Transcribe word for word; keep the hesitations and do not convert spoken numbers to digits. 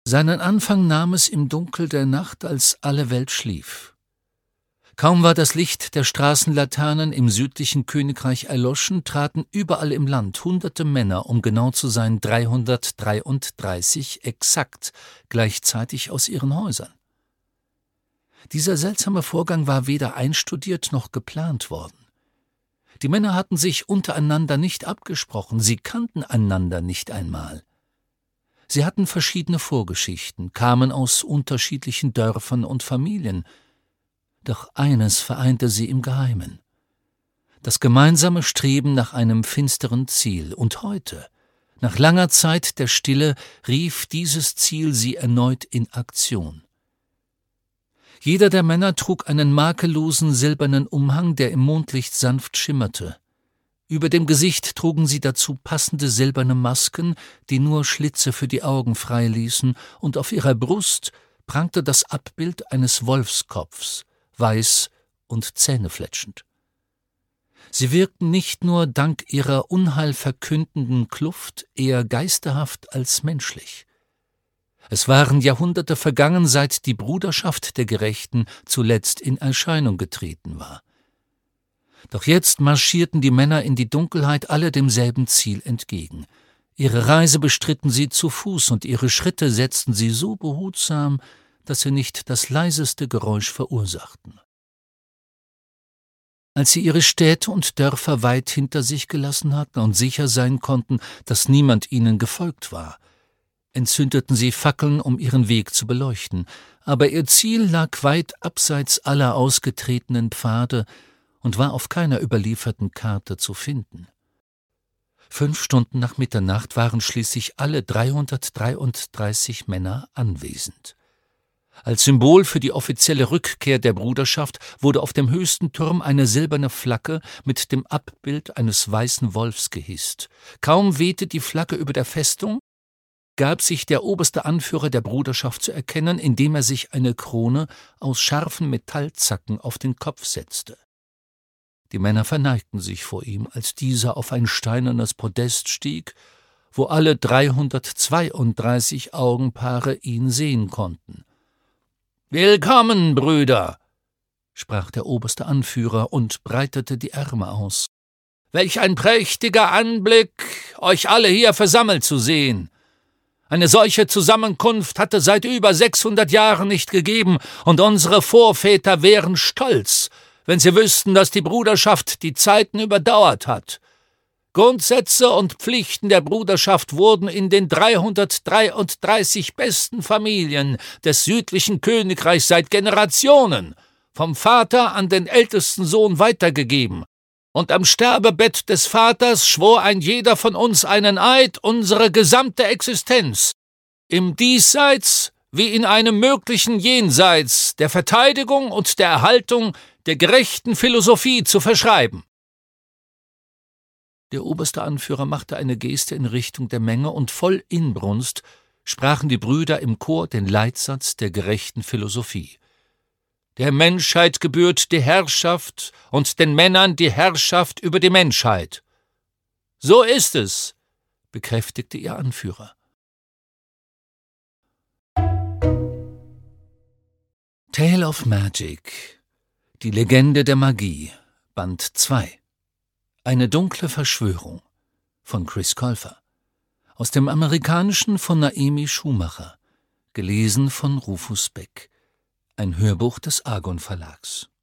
Seinen Anfang nahm es im Dunkel der Nacht, als alle Welt schlief. Kaum war das Licht der Straßenlaternen im südlichen Königreich erloschen, traten überall im Land hunderte Männer, um genau zu sein dreihundertdreiunddreißig exakt, gleichzeitig aus ihren Häusern. Dieser seltsame Vorgang war weder einstudiert noch geplant worden. Die Männer hatten sich untereinander nicht abgesprochen, sie kannten einander nicht einmal. Sie hatten verschiedene Vorgeschichten, kamen aus unterschiedlichen Dörfern und Familien. Doch eines vereinte sie im Geheimen: das gemeinsame Streben nach einem finsteren Ziel. Und heute, nach langer Zeit der Stille, rief dieses Ziel sie erneut in Aktion. Jeder der Männer trug einen makellosen silbernen Umhang, der im Mondlicht sanft schimmerte. Über dem Gesicht trugen sie dazu passende silberne Masken, die nur Schlitze für die Augen freiließen, und auf ihrer Brust prangte das Abbild eines Wolfskopfs, weiß und zähnefletschend. Sie wirkten nicht nur dank ihrer unheilverkündenden Kluft eher geisterhaft als menschlich. Es waren Jahrhunderte vergangen, seit die Bruderschaft der Gerechten zuletzt in Erscheinung getreten war. Doch jetzt marschierten die Männer in die Dunkelheit alle demselben Ziel entgegen. Ihre Reise bestritten sie zu Fuß, und ihre Schritte setzten sie so behutsam, dass sie nicht das leiseste Geräusch verursachten. Als sie ihre Städte und Dörfer weit hinter sich gelassen hatten und sicher sein konnten, dass niemand ihnen gefolgt war, entzündeten sie Fackeln, um ihren Weg zu beleuchten, aber ihr Ziel lag weit abseits aller ausgetretenen Pfade und war auf keiner überlieferten Karte zu finden. Fünf Stunden nach Mitternacht waren schließlich alle dreihundertdreiunddreißig Männer anwesend. Als Symbol für die offizielle Rückkehr der Bruderschaft wurde auf dem höchsten Turm eine silberne Flagge mit dem Abbild eines weißen Wolfs gehisst. Kaum wehte die Flagge über der Festung, gab sich der oberste Anführer der Bruderschaft zu erkennen, indem er sich eine Krone aus scharfen Metallzacken auf den Kopf setzte. Die Männer verneigten sich vor ihm, als dieser auf ein steinernes Podest stieg, wo alle dreihundertzweiunddreißig Augenpaare ihn sehen konnten. »Willkommen, Brüder«, sprach der oberste Anführer und breitete die Arme aus. »Welch ein prächtiger Anblick, euch alle hier versammelt zu sehen! Eine solche Zusammenkunft hatte seit über sechshundert Jahren nicht gegeben, und unsere Vorväter wären stolz, wenn sie wüssten, dass die Bruderschaft die Zeiten überdauert hat. Grundsätze und Pflichten der Bruderschaft wurden in den dreihundertdreiunddreißig besten Familien des südlichen Königreichs seit Generationen vom Vater an den ältesten Sohn weitergegeben. Und am Sterbebett des Vaters schwor ein jeder von uns einen Eid, unsere gesamte Existenz, im Diesseits wie in einem möglichen Jenseits, der Verteidigung und der Erhaltung der gerechten Philosophie zu verschreiben.« Der oberste Anführer machte eine Geste in Richtung der Menge, und voll Inbrunst sprachen die Brüder im Chor den Leitsatz der gerechten Philosophie. »Der Menschheit gebührt die Herrschaft und den Männern die Herrschaft über die Menschheit.« »So ist es«, bekräftigte ihr Anführer. Tale of Magic, die Legende der Magie, Band zwei. Eine dunkle Verschwörung von Chris Colfer. Aus dem Amerikanischen von Naomi Schumacher. Gelesen von Rufus Beck. Ein Hörbuch des Argon Verlags.